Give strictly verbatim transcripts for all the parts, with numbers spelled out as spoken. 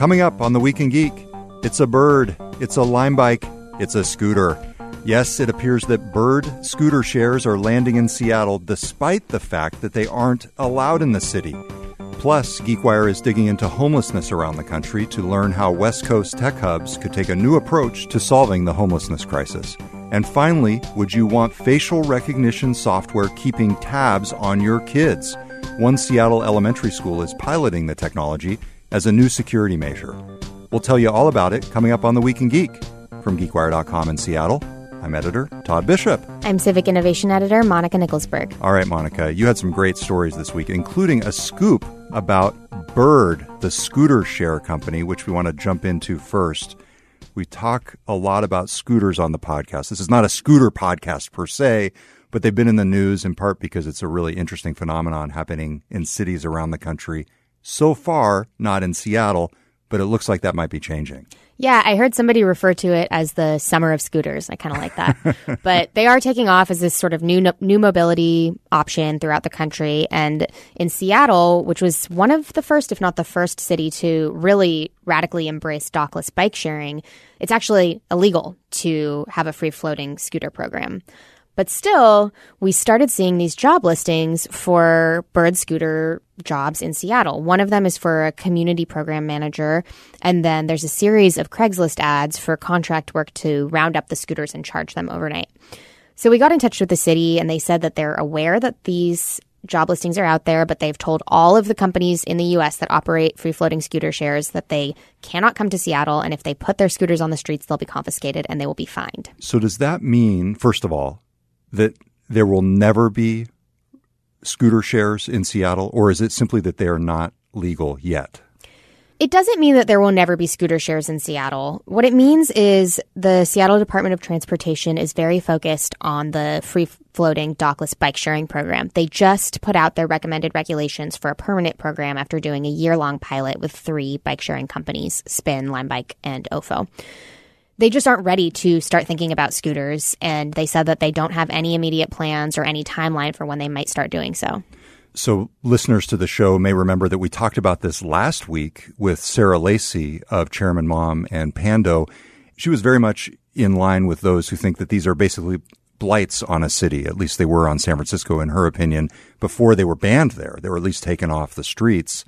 Coming up on The Week in Geek, it's a bird, it's a Lime bike, it's a scooter. Yes, it appears that bird scooter shares are landing in Seattle despite the fact that they aren't allowed in the city. Plus, GeekWire is digging into homelessness around the country to learn how West Coast tech hubs could take a new approach to solving the homelessness crisis. And finally, would you want facial recognition software keeping tabs on your kids? One Seattle elementary school is piloting the technology as a new security measure. We'll tell you all about it coming up on The Week in Geek. From geek wire dot com in Seattle, I'm editor Todd Bishop. I'm Civic Innovation Editor Monica Nicholsberg. All right, Monica, you had some great stories this week, including a scoop about Bird, the scooter share company, which we want to jump into first. We talk a lot about scooters on the podcast. This is not a scooter podcast per se, but they've been in the news in part because it's a really interesting phenomenon happening in cities around the country. So far, not in Seattle, but it looks like that might be changing. Yeah, I heard somebody refer to it as the summer of scooters. I kind of like that. But they are taking off as this sort of new new mobility option throughout the country. And in Seattle, which was one of the first, if not the first city to really radically embrace dockless bike sharing, it's actually illegal to have a free-floating scooter program. But still, we started seeing these job listings for bird scooter jobs in Seattle. One of them is for a community program manager, and then there's a series of Craigslist ads for contract work to round up the scooters and charge them overnight. So we got in touch with the city, and they said that they're aware that these job listings are out there, but they've told all of the companies in the U S that operate free-floating scooter shares that they cannot come to Seattle, and if they put their scooters on the streets, they'll be confiscated and they will be fined. So does that mean, first of all, that there will never be scooter shares in Seattle, or is it simply that they are not legal yet? It doesn't mean that there will never be scooter shares in Seattle. What it means is the Seattle Department of Transportation is very focused on the free-floating dockless bike sharing program. They just put out their recommended regulations for a permanent program after doing a year-long pilot with three bike sharing companies, Spin, Lime Bike, and O F O. They just aren't ready to start thinking about scooters, and they said that they don't have any immediate plans or any timeline for when they might start doing so. So listeners to the show may remember that we talked about this last week with Sarah Lacey of Chairman Mom and Pando. She was very much in line with those who think that these are basically blights on a city. At least they were on San Francisco, in her opinion, before they were banned there. They were at least taken off the streets.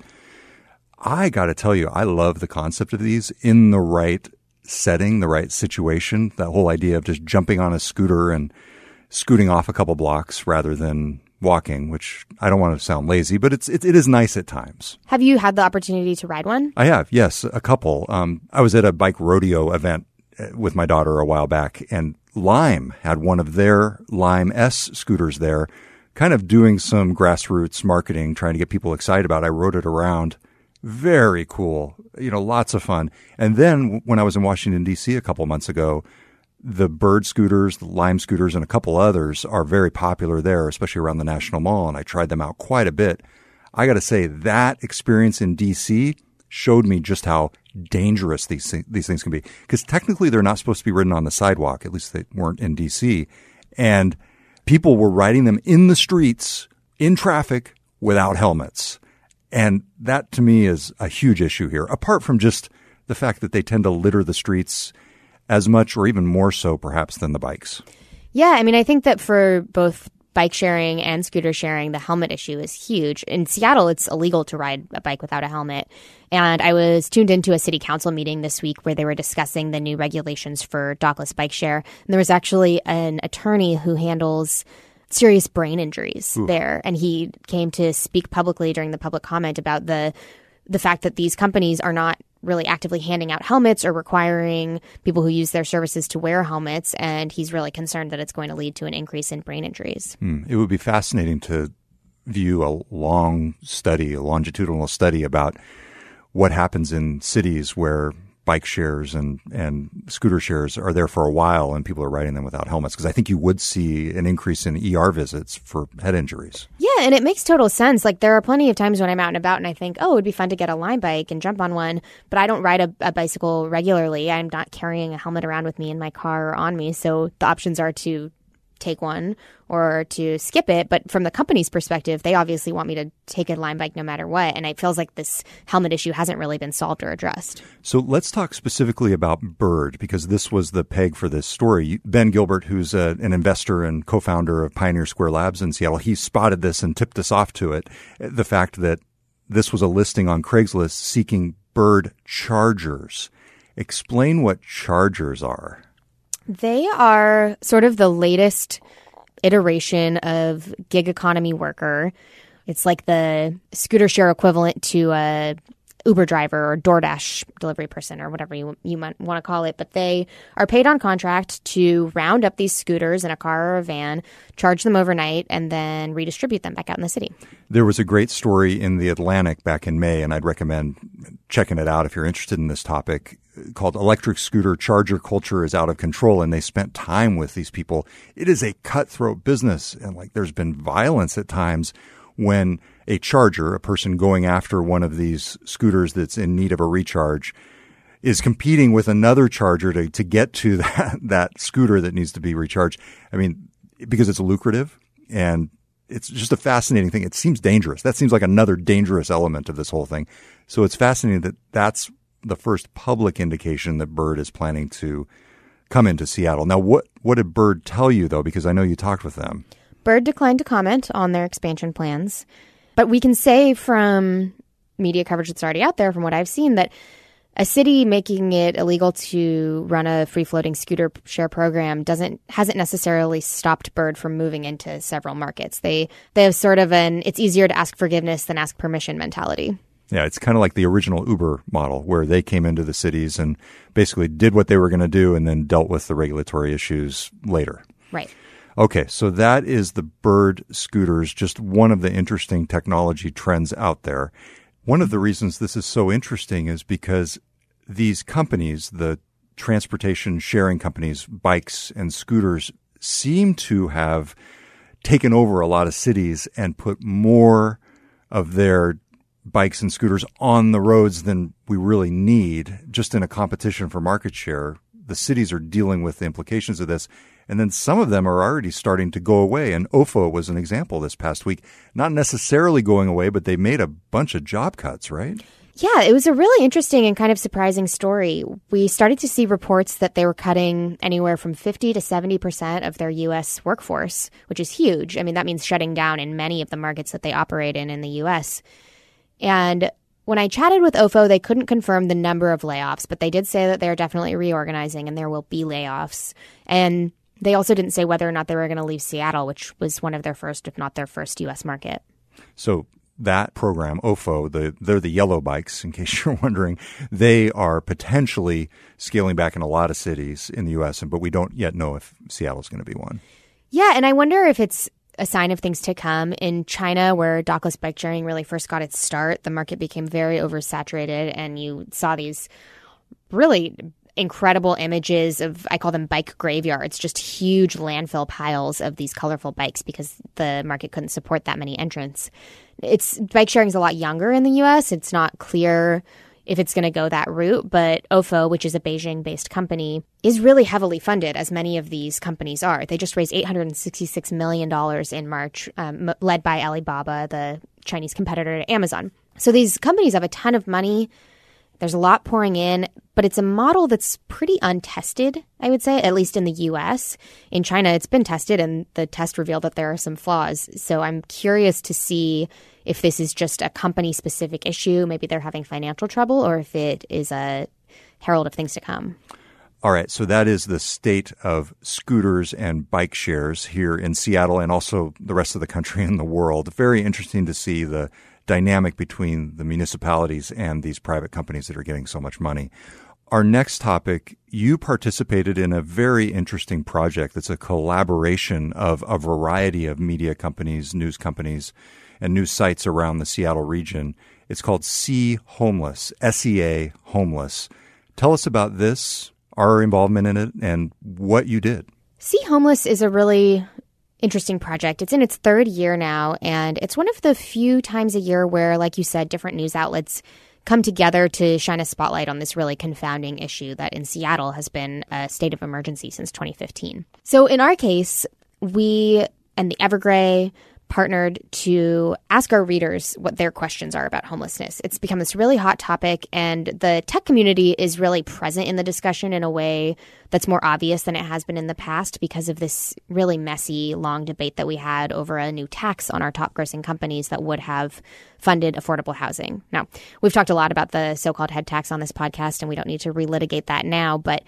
I got to tell you, I love the concept of these in the right setting, the right situation, that whole idea of just jumping on a scooter and scooting off a couple blocks rather than walking, which I don't want to sound lazy, but it's it, it is nice at times. Have you had the opportunity to ride one? I have, yes, a couple. Um, I was at a bike rodeo event with my daughter a while back, and Lime had one of their Lime S scooters there, kind of doing some grassroots marketing, trying to get people excited about it. I rode it around. Very cool. You know, lots of fun. And then when I was in Washington, D C a couple months ago, the Bird scooters, the Lime scooters, and a couple others are very popular there, especially around the National Mall. And I tried them out quite a bit. I got to say, that experience in D C showed me just how dangerous these, these things can be. Because technically, they're not supposed to be ridden on the sidewalk. At least they weren't in D C. And people were riding them in the streets, in traffic, without helmets. And that, to me, is a huge issue here, apart from just the fact that they tend to litter the streets as much or even more so, perhaps, than the bikes. Yeah, I mean, I think that for both bike sharing and scooter sharing, the helmet issue is huge. In Seattle, it's illegal to ride a bike without a helmet. And I was tuned into a city council meeting this week where they were discussing the new regulations for dockless bike share. And there was actually an attorney who handles serious brain injuries Ooh. there. And he came to speak publicly during the public comment about the the fact that these companies are not really actively handing out helmets or requiring people who use their services to wear helmets. And he's really concerned that it's going to lead to an increase in brain injuries. Hmm. It would be fascinating to view a long study, a longitudinal study about what happens in cities where bike shares and, and scooter shares are there for a while and people are riding them without helmets. Because I think you would see an increase in E R visits for head injuries. Yeah, and it makes total sense. Like, there are plenty of times when I'm out and about and I think, oh, it would be fun to get a Lime bike and jump on one. But I don't ride a, a bicycle regularly. I'm not carrying a helmet around with me in my car or on me. So the options are to take one or to skip it. But from the company's perspective, they obviously want me to take a Lime bike no matter what. And it feels like this helmet issue hasn't really been solved or addressed. So let's talk specifically about Bird, because this was the peg for this story. Ben Gilbert, who's a, an investor and co-founder of Pioneer Square Labs in Seattle, he spotted this and tipped us off to it. The fact that this was a listing on Craigslist seeking Bird chargers. Explain what chargers are. They are sort of the latest iteration of gig economy worker. It's like the scooter share equivalent to a Uber driver or DoorDash delivery person or whatever you you might want to call it. But they are paid on contract to round up these scooters in a car or a van, charge them overnight, and then redistribute them back out in the city. There was a great story in The Atlantic back in May, and I'd recommend checking it out if you're interested in this topic, called Electric Scooter Charger Culture is Out of Control. And they spent time with these people. It is a cutthroat business. And like there's been violence at times when a charger, a person going after one of these scooters that's in need of a recharge, is competing with another charger to, to get to that, that scooter that needs to be recharged. I mean, because it's lucrative and it's just a fascinating thing. It seems dangerous. That seems like another dangerous element of this whole thing. So it's fascinating that that's the first public indication that Bird is planning to come into Seattle. Now, what, what did Bird tell you, though? Because I know you talked with them. Bird declined to comment on their expansion plans. But we can say from media coverage that's already out there, from what I've seen, that a city making it illegal to run a free-floating scooter share program doesn't hasn't necessarily stopped Bird from moving into several markets. They they have sort of an it's easier to ask forgiveness than ask permission mentality. Yeah, it's kind of like the original Uber model where they came into the cities and basically did what they were going to do and then dealt with the regulatory issues later. Right. Okay, so that is the Bird scooters, just one of the interesting technology trends out there. One of the reasons this is so interesting is because these companies, the transportation sharing companies, bikes and scooters, seem to have taken over a lot of cities and put more of their bikes and scooters on the roads than we really need, just in a competition for market share. The cities are dealing with the implications of this. And then some of them are already starting to go away. And O F O was an example this past week. Not necessarily going away, but they made a bunch of job cuts, right? Yeah, it was a really interesting and kind of surprising story. We started to see reports that they were cutting anywhere from fifty to seventy percent of their U S workforce, which is huge. I mean, that means shutting down in many of the markets that they operate in in the U S. And when I chatted with O F O, they couldn't confirm the number of layoffs, but they did say that they're definitely reorganizing and there will be layoffs. And they also didn't say whether or not they were going to leave Seattle, which was one of their first, if not their first, U S market. So that program, O F O, the, they're the yellow bikes, in case you're wondering. They are potentially scaling back in a lot of cities in the U S, but we don't yet know if Seattle's going to be one. Yeah, and I wonder if it's a sign of things to come. In China, where dockless bike sharing really first got its start, the market became very oversaturated, and you saw these really incredible images of, I call them bike graveyards, just huge landfill piles of these colorful bikes because the market couldn't support that many entrants. It's bike sharing is a lot younger in the U S. It's not clear if it's going to go that route, but O F O, which is a Beijing-based company, is really heavily funded, as many of these companies are. They just raised eight hundred sixty-six million dollars in March, um, led by Alibaba, the Chinese competitor to Amazon. So these companies have a ton of money. There's a lot pouring in, but it's a model that's pretty untested, I would say, at least in the U S. In China, it's been tested, and the test revealed that there are some flaws. So I'm curious to see if this is just a company-specific issue, maybe they're having financial trouble, or if it is a herald of things to come. All right, so that is the state of scooters and bike shares here in Seattle and also the rest of the country and the world. Very interesting to see the dynamic between the municipalities and these private companies that are getting so much money. Our next topic, you participated in a very interesting project that's a collaboration of a variety of media companies, news companies, and news sites around the Seattle region. It's called See Homeless, S E A Homeless. Tell us about this, our involvement in it, and what you did. See Homeless is a really interesting project. It's in its third year now, and it's one of the few times a year where, like you said, different news outlets come together to shine a spotlight on this really confounding issue that in Seattle has been a state of emergency since twenty fifteen. So in our case, we and the Evergrey partnered to ask our readers what their questions are about homelessness. It's become this really hot topic, and the tech community is really present in the discussion in a way that's more obvious than it has been in the past because of this really messy, long debate that we had over a new tax on our top grossing companies that would have funded affordable housing. Now, we've talked a lot about the so-called head tax on this podcast, and we don't need to relitigate that now, but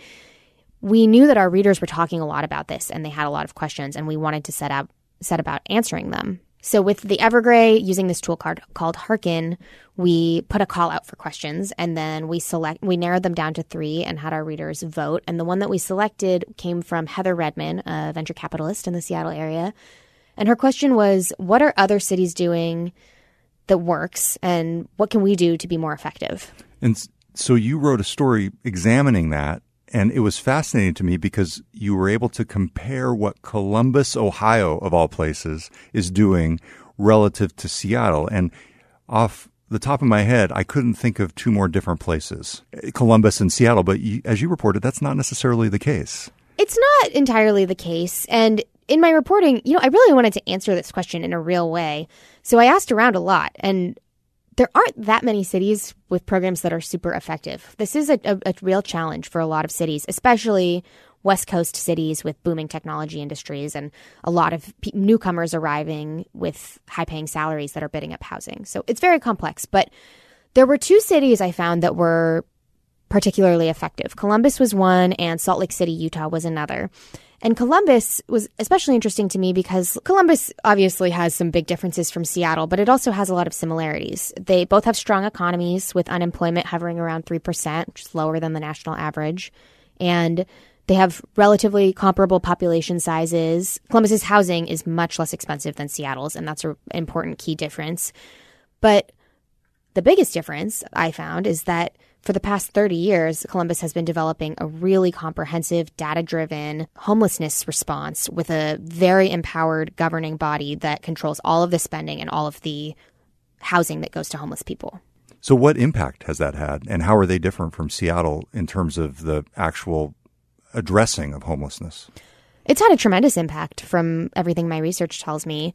we knew that our readers were talking a lot about this, and they had a lot of questions, and we wanted to set up set about answering them. So with the Evergrey, using this tool card called Harken, we put a call out for questions, and then we select we narrowed them down to three and had our readers vote. And the one that we selected came from Heather Redman, a venture capitalist in the Seattle area. And her question was, what are other cities doing that works, and what can we do to be more effective? And so you wrote a story examining that. And it was fascinating to me because you were able to compare what Columbus, Ohio, of all places, is doing relative to Seattle. And off the top of my head, I couldn't think of two more different places, Columbus and Seattle. But you, as you reported, that's not necessarily the case. It's not entirely the case. And in my reporting, you know, I really wanted to answer this question in a real way. So I asked around a lot, and there aren't that many cities with programs that are super effective. This is a, a, a real challenge for a lot of cities, especially West Coast cities with booming technology industries and a lot of pe- newcomers arriving with high-paying salaries that are bidding up housing. So it's very complex. But there were two cities I found that were particularly effective. Columbus was one, and Salt Lake City, Utah was another. And Columbus was especially interesting to me because Columbus obviously has some big differences from Seattle, but it also has a lot of similarities. They both have strong economies with unemployment hovering around three percent, which is lower than the national average. And they have relatively comparable population sizes. Columbus's housing is much less expensive than Seattle's, and that's an important key difference. But the biggest difference I found is that for the past thirty years, Columbus has been developing a really comprehensive, data-driven homelessness response with a very empowered governing body that controls all of the spending and all of the housing that goes to homeless people. So what impact has that had, and how are they different from Seattle in terms of the actual addressing of homelessness? It's had a tremendous impact from everything my research tells me.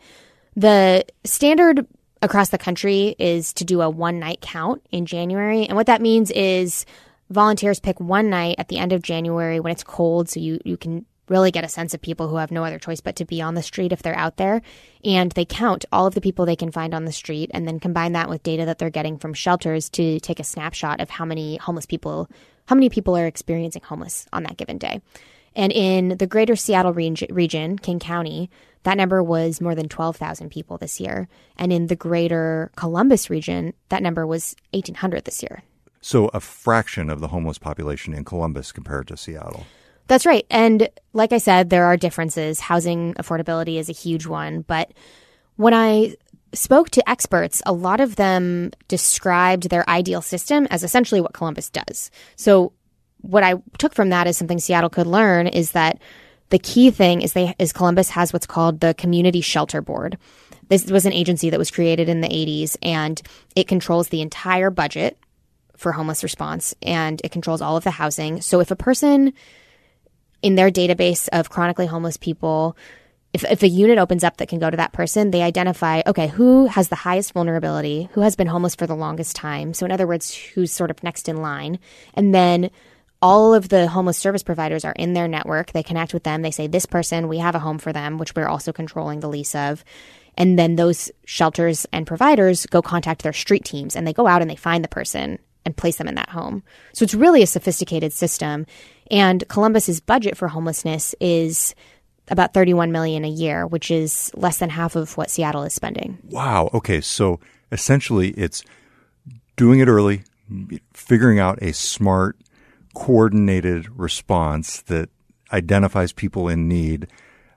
The standard across the country is to do a one-night count in January. And what that means is volunteers pick one night at the end of January when it's cold, so you, you can really get a sense of people who have no other choice but to be on the street if they're out there. And they count all of the people they can find on the street and then combine that with data that they're getting from shelters to take a snapshot of how many homeless people, how many people are experiencing homeless on that given day. And in the greater Seattle region, King County, that number was more than twelve thousand people this year. And in the greater Columbus region, that number was eighteen hundred this year. So a fraction of the homeless population in Columbus compared to Seattle. That's right. And like I said, there are differences. Housing affordability is a huge one. But when I spoke to experts, a lot of them described their ideal system as essentially what Columbus does. So what I took from that as something Seattle could learn is that the key thing is they is Columbus has what's called the Community Shelter Board. This was an agency that was created in the eighties, and it controls the entire budget for homeless response, and it controls all of the housing. So if a person in their database of chronically homeless people, if, if a unit opens up that can go to that person, they identify, okay, who has the highest vulnerability, who has been homeless for the longest time. So in other words, who's sort of next in line. And then all of the homeless service providers are in their network. They connect with them. They say, this person, we have a home for them, which we're also controlling the lease of. And then those shelters and providers go contact their street teams, and they go out and they find the person and place them in that home. So it's really a sophisticated system. And Columbus's budget for homelessness is about thirty-one million dollars a year, which is less than half of what Seattle is spending. Wow. Okay. So essentially it's doing it early, figuring out a smart, coordinated response that identifies people in need,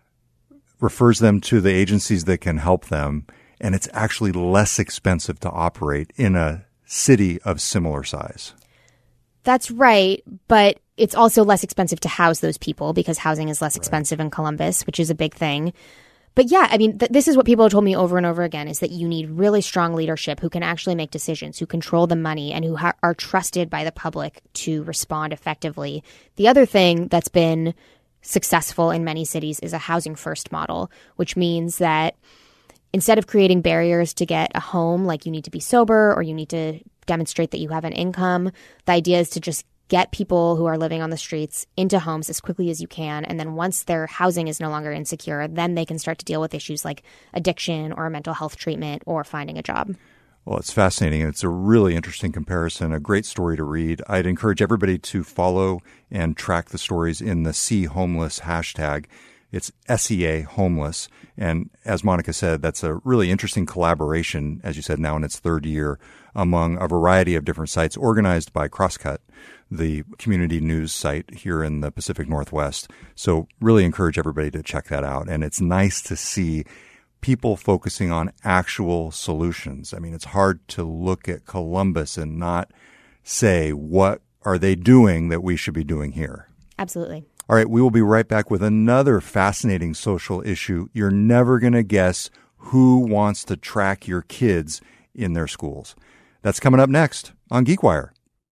refers them to the agencies that can help them, and it's actually less expensive to operate in a city of similar size. That's right, but it's also less expensive to house those people because housing is less right. expensive in Columbus, which is a big thing. But yeah, I mean, th- this is what people have told me over and over again, is that you need really strong leadership who can actually make decisions, who control the money, and who ha- are trusted by the public to respond effectively. The other thing that's been successful in many cities is a housing first model, which means that instead of creating barriers to get a home, like you need to be sober or you need to demonstrate that you have an income, the idea is to just get people who are living on the streets into homes as quickly as you can. And then once their housing is no longer insecure, then they can start to deal with issues like addiction or mental health treatment or finding a job. Well, it's fascinating. It's a really interesting comparison, a great story to read. I'd encourage everybody to follow and track the stories in the See Homeless hashtag. It's S E A Homeless. And as Monica said, that's a really interesting collaboration, as you said, now in its third year, among a variety of different sites organized by Crosscut, the community news site here in the Pacific Northwest. So really encourage everybody to check that out. And it's nice to see people focusing on actual solutions. I mean, it's hard to look at Columbus and not say, what are they doing that we should be doing here? Absolutely. All right, we will be right back with another fascinating social issue. You're never going to guess who wants to track your kids in their schools. That's coming up next on GeekWire.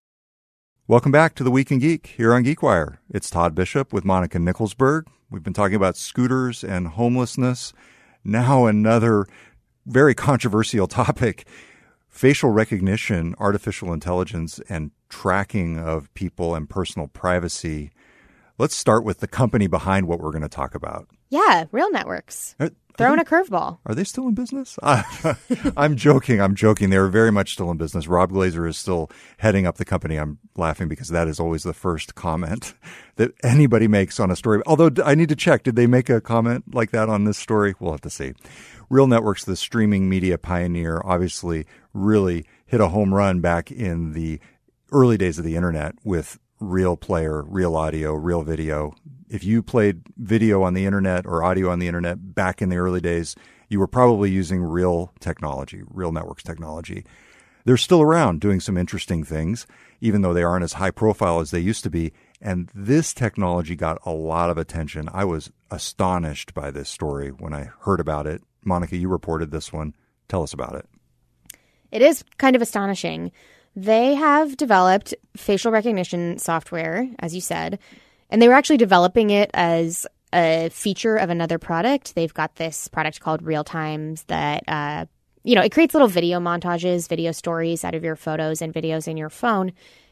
Welcome back to The Week in Geek here on GeekWire. It's Todd Bishop with Monica Nicholsberg. We've been talking about scooters and homelessness. Now another very controversial topic, facial recognition, artificial intelligence, and tracking of people and personal privacy. Let's start with the company behind what we're going to talk about. Yeah, Real Networks. Are, Throwing are a curveball. Are they still in business? I'm joking. I'm joking. They're very much still in business. Rob Glazer is still heading up the company. I'm laughing because that is always the first comment that anybody makes on a story. Although I need to check. Did they make a comment like that on this story? We'll have to see. Real Networks, the streaming media pioneer, obviously really hit a home run back in the early days of the internet with Real Player, Real Audio, Real Video. If you played video on the internet or audio on the internet back in the early days, you were probably using Real technology, Real Networks technology. They're still around doing some interesting things, even though they aren't as high profile as they used to be. And this technology got a lot of attention. I was astonished by this story when I heard about it. Monica, you reported this one. Tell us about it. It is kind of astonishing. They have developed facial recognition software, as you said, and they were actually developing it as a feature of another product. They've got this product called Real Times that, uh, you know, it creates little video montages, video stories out of your photos and videos in your phone.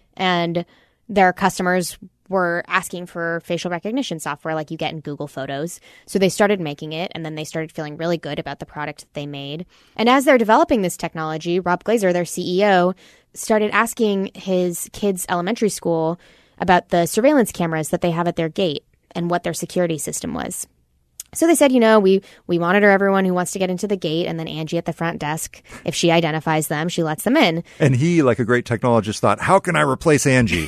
And their customers were asking for facial recognition software like you get in Google Photos. So they started making it, and then they started feeling really good about the product that they made. And as they're developing this technology, Rob Glazer, their C E O, started asking his kids' elementary school about the surveillance cameras that they have at their gate and what their security system was. So they said, you know, we, we monitor everyone who wants to get into the gate, and then Angie at the front desk, if she identifies them, she lets them in. And he, like a great technologist, thought, how can I replace Angie?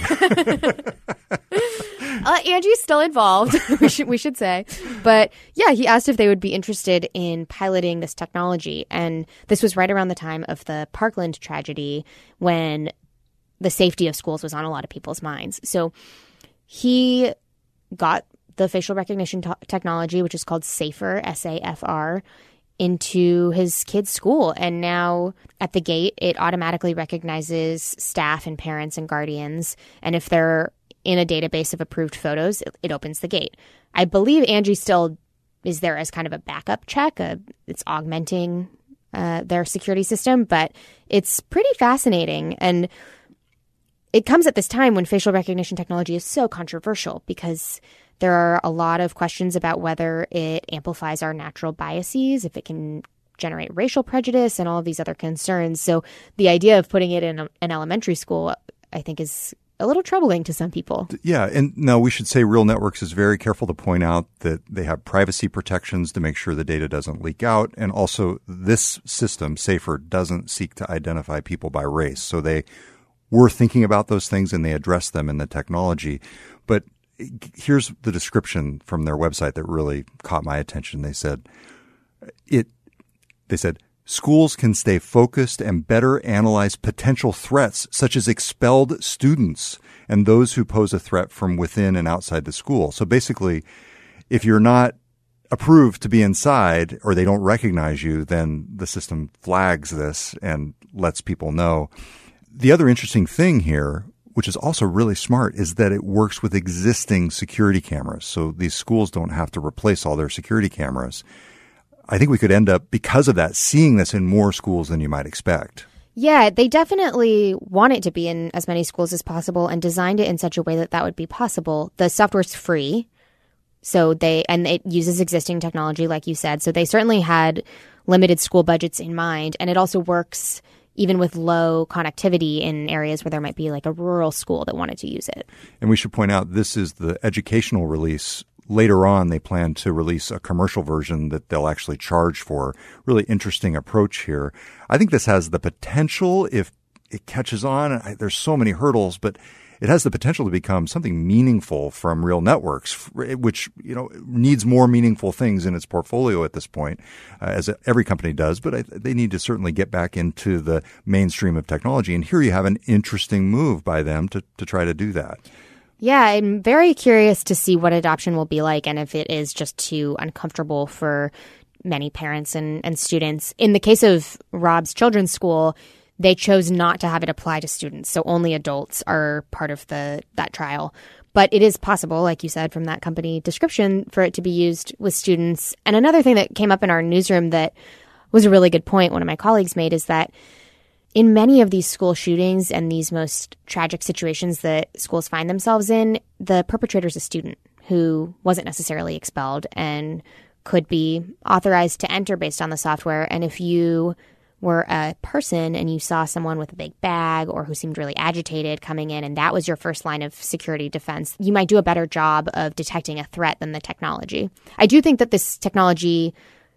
Uh, Angie's still involved, we should we should say. But yeah, he asked if they would be interested in piloting this technology. And this was right around the time of the Parkland tragedy, when the safety of schools was on a lot of people's minds. So he got the facial recognition t- technology, which is called SAFR, S A F R, into his kid's school. And now at the gate, it automatically recognizes staff and parents and guardians. And if they're in a database of approved photos, it, it opens the gate. I believe Angie still is there as kind of a backup check. Uh, it's augmenting uh, their security system, but it's pretty fascinating. And it comes at this time when facial recognition technology is so controversial because there are a lot of questions about whether it amplifies our natural biases, if it can generate racial prejudice, and all of these other concerns. So the idea of putting it in a, an elementary school, I think, is a little troubling to some people. Yeah. And now we should say Real Networks is very careful to point out that they have privacy protections to make sure the data doesn't leak out. And also this system, SAFR, doesn't seek to identify people by race. So they were thinking about those things and they addressed them in the technology. But here's the description from their website that really caught my attention. They said, it, they said, schools can stay focused and better analyze potential threats, such as expelled students and those who pose a threat from within and outside the school. So basically, if you're not approved to be inside or they don't recognize you, then the system flags this and lets people know. The other interesting thing here which is also really smart, is that it works with existing security cameras. So these schools don't have to replace all their security cameras. I think we could end up, because of that, seeing this in more schools than you might expect. Yeah, they definitely want it to be in as many schools as possible and designed it in such a way that that would be possible. The software's free, so they and it uses existing technology, like you said. So they certainly had limited school budgets in mind, and it also works even with low connectivity in areas where there might be like a rural school that wanted to use it. And we should point out this is the educational release. Later on, they plan to release a commercial version that they'll actually charge for. Really interesting approach here. I think this has the potential, if it catches on, I, there's so many hurdles, but it has the potential to become something meaningful from real networks, which, you know, needs more meaningful things in its portfolio at this point, uh, as every company does. But I, they need to certainly get back into the mainstream of technology. And here you have an interesting move by them to, to try to do that. Yeah, I'm very curious to see what adoption will be like and if it is just too uncomfortable for many parents and, and students. In the case of Rob's children's school, they chose not to have it apply to students, so only adults are part of the that trial. But it is possible, like you said, from that company description, for it to be used with students. And another thing that came up in our newsroom that was a really good point one of my colleagues made is that in many of these school shootings and these most tragic situations that schools find themselves in, the perpetrator is a student who wasn't necessarily expelled and could be authorized to enter based on the software. And if you were a person and you saw someone with a big bag or who seemed really agitated coming in, and that was your first line of security defense, you might do a better job of detecting a threat than the technology. I do think that this technology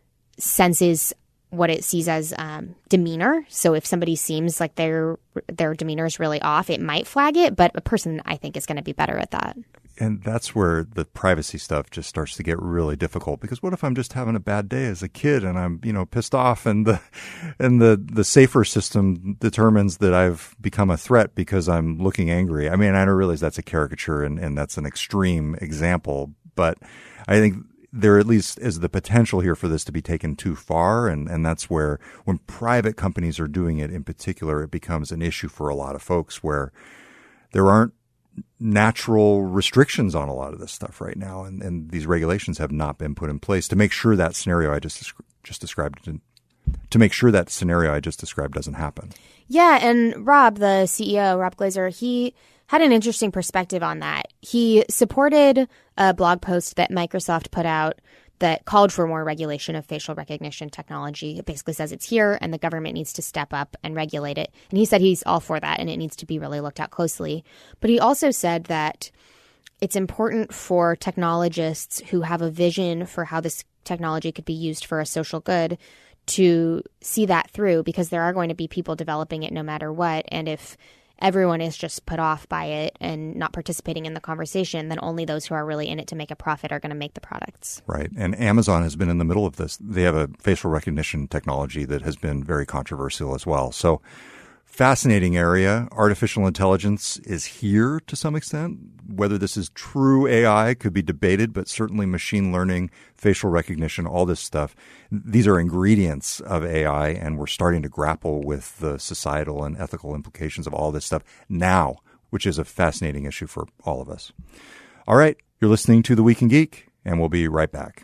senses what it sees as um, demeanor. So if somebody seems like their their demeanor is really off, it might flag it. But a person, I think, is going to be better at that. And that's where the privacy stuff just starts to get really difficult, because what if I'm just having a bad day as a kid and I'm, you know, pissed off, and the and the the safer system determines that I've become a threat because I'm looking angry. I mean, I realize that's a caricature and, and that's an extreme example, but I think there at least is the potential here for this to be taken too far. And, and that's where, when private companies are doing it in particular, it becomes an issue for a lot of folks, where there aren't natural restrictions on a lot of this stuff right now. And, and these regulations have not been put in place to make sure that scenario I just, just described, to make sure that scenario I just described doesn't happen. Yeah. And Rob, the C E O, Rob Glazer, he had an interesting perspective on that. He supported a blog post that Microsoft put out that called for more regulation of facial recognition technology. It basically says it's here and the government needs to step up and regulate it. And he said he's all for that and it needs to be really looked at closely. But he also said that it's important for technologists who have a vision for how this technology could be used for a social good to see that through, because there are going to be people developing it no matter what. And if everyone is just put off by it and not participating in the conversation, then only those who are really in it to make a profit are going to make the products. Right. And Amazon has been in the middle of this. They have a facial recognition technology that has been very controversial as well. So fascinating area. Artificial intelligence is here to some extent. Whether this is true A I could be debated, but certainly machine learning, facial recognition, all this stuff, these are ingredients of A I, and we're starting to grapple with the societal and ethical implications of all this stuff now, which is a fascinating issue for all of us. All right, you're listening to The Week in Geek, and we'll be right back.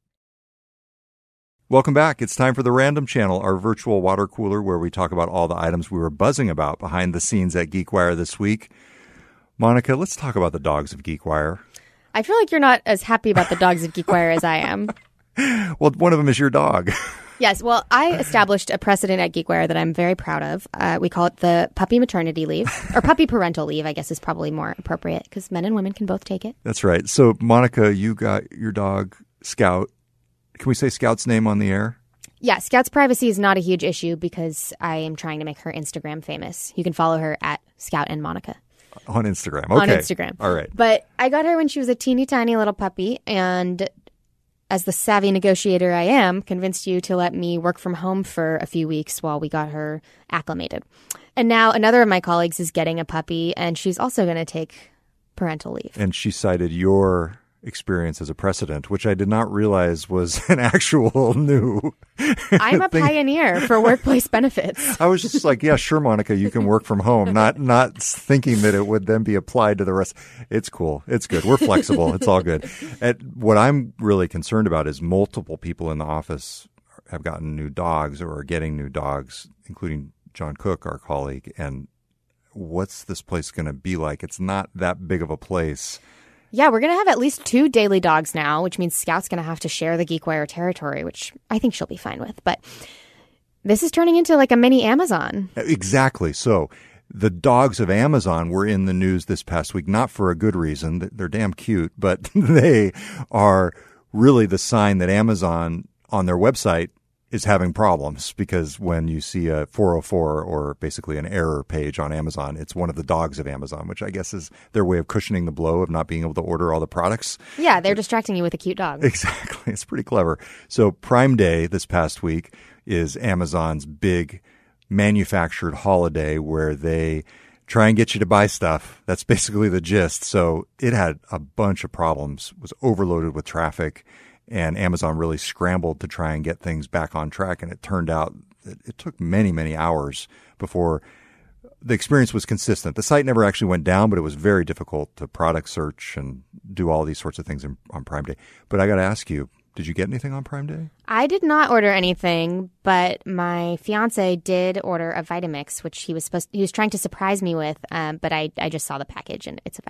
Welcome back. It's time for the Random Channel, our virtual water cooler where we talk about all the items we were buzzing about behind the scenes at GeekWire this week. Monica, let's talk about the dogs of GeekWire. I feel like you're not as happy about the dogs of GeekWire as I am. Well, one of them is your dog. Yes. Well, I established a precedent at GeekWire that I'm very proud of. Uh, we call it the puppy maternity leave, or puppy parental leave, I guess is probably more appropriate, because men and women can both take it. That's right. So, Monica, you got your dog, Scout. Can we say Scout's name on the air? Yeah, Scout's privacy is not a huge issue because I am trying to make her Instagram famous. You can follow her at Scout and Monica. On Instagram. Okay. On Instagram. All right. But I got her when she was a teeny tiny little puppy, and as the savvy negotiator I am, convinced you to let me work from home for a few weeks while we got her acclimated. And now another of my colleagues is getting a puppy, and she's also going to take parental leave. And she cited your experience as a precedent, which I did not realize was an actual new I'm a thing. Pioneer for workplace benefits. I was just like, yeah, sure, Monica, you can work from home, not not thinking that it would then be applied to the rest. It's cool. It's good. We're flexible. It's all good. And what I'm really concerned about is multiple people in the office have gotten new dogs or are getting new dogs, including John Cook, our colleague. And what's this place going to be like? It's not that big of a place. Yeah, we're going to have at least two daily dogs now, which means Scout's going to have to share the GeekWire territory, which I think she'll be fine with. But this is turning into like a mini Amazon. Exactly. So the dogs of Amazon were in the news this past week, not for a good reason. They're damn cute, but they are really the sign that Amazon on their website is having problems, because when you see a four oh four or basically an error page on Amazon, it's one of the dogs of Amazon, which I guess is their way of cushioning the blow of not being able to order all the products. Yeah, they're distracting you with a cute dog. Exactly. It's pretty clever. So Prime Day this past week is Amazon's big manufactured holiday where they try and get you to buy stuff. That's basically the gist. So it had a bunch of problems, was overloaded with traffic. And Amazon really scrambled to try and get things back on track. And it turned out that it took many, many hours before the experience was consistent. The site never actually went down, but it was very difficult to product search and do all these sorts of things in, on Prime Day. But I got to ask you, did you get anything on Prime Day? I did not order anything, but my fiance did order a Vitamix, which he was supposed he was trying to surprise me with. Um, but I, I just saw the package and it's a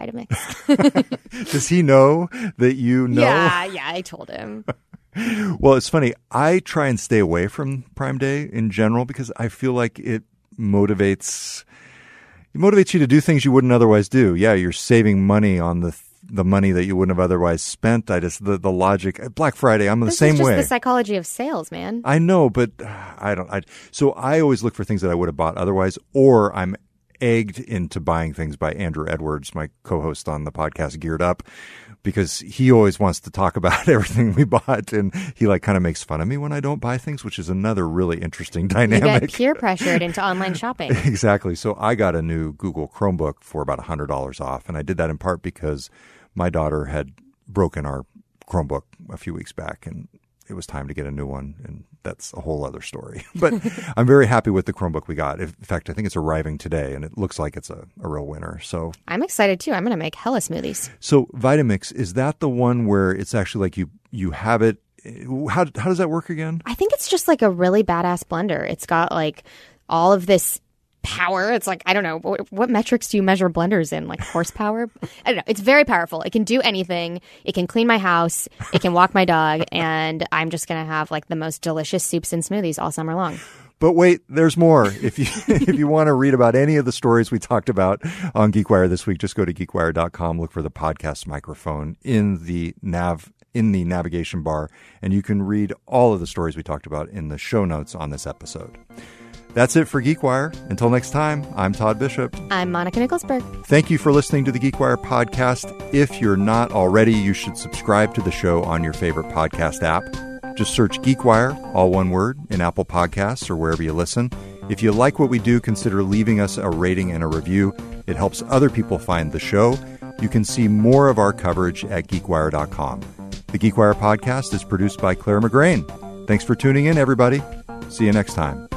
Vitamix. Does he know that you know? Yeah, yeah, I told him. Well, it's funny. I try and stay away from Prime Day in general because I feel like it motivates it motivates you to do things you wouldn't otherwise do. Yeah, you're saving money on the the money that you wouldn't have otherwise spent. I just the, the logic. Black Friday, I'm the this same is just way. The psychology of sales, man. I know, but I don't. I, so I always look for things that I would have bought otherwise, or I'm egged into buying things by Andrew Edwards, my co-host on the podcast Geared Up, because he always wants to talk about everything we bought, and he like kind of makes fun of me when I don't buy things, which is another really interesting dynamic. You get peer pressured into online shopping. Exactly. So I got a new Google Chromebook for about one hundred dollars off, and I did that in part because my daughter had broken our Chromebook a few weeks back, and it was time to get a new one, and that's a whole other story. But I'm very happy with the Chromebook we got. In fact, I think it's arriving today, and it looks like it's a, a real winner. So I'm excited, too. I'm going to make hella smoothies. So Vitamix, is that the one where it's actually like you, you have it? How, how does that work again? I think it's just like a really badass blender. It's got like all of this power. It's like, I don't know, what, what metrics do you measure blenders in? Like horsepower? I don't know. It's very powerful. It can do anything. It can clean my house. It can walk my dog. And I'm just going to have like the most delicious soups and smoothies all summer long. But wait, there's more. If you if you want to read about any of the stories we talked about on GeekWire this week, just go to geek wire dot com, look for the podcast microphone in the nav in the navigation bar, and you can read all of the stories we talked about in the show notes on this episode. That's it for GeekWire. Until next time, I'm Todd Bishop. I'm Monica Nicholsberg. Thank you for listening to the GeekWire podcast. If you're not already, you should subscribe to the show on your favorite podcast app. Just search GeekWire, all one word, in Apple Podcasts or wherever you listen. If you like what we do, consider leaving us a rating and a review. It helps other people find the show. You can see more of our coverage at geek wire dot com. The GeekWire podcast is produced by Claire McGrain. Thanks for tuning in, everybody. See you next time.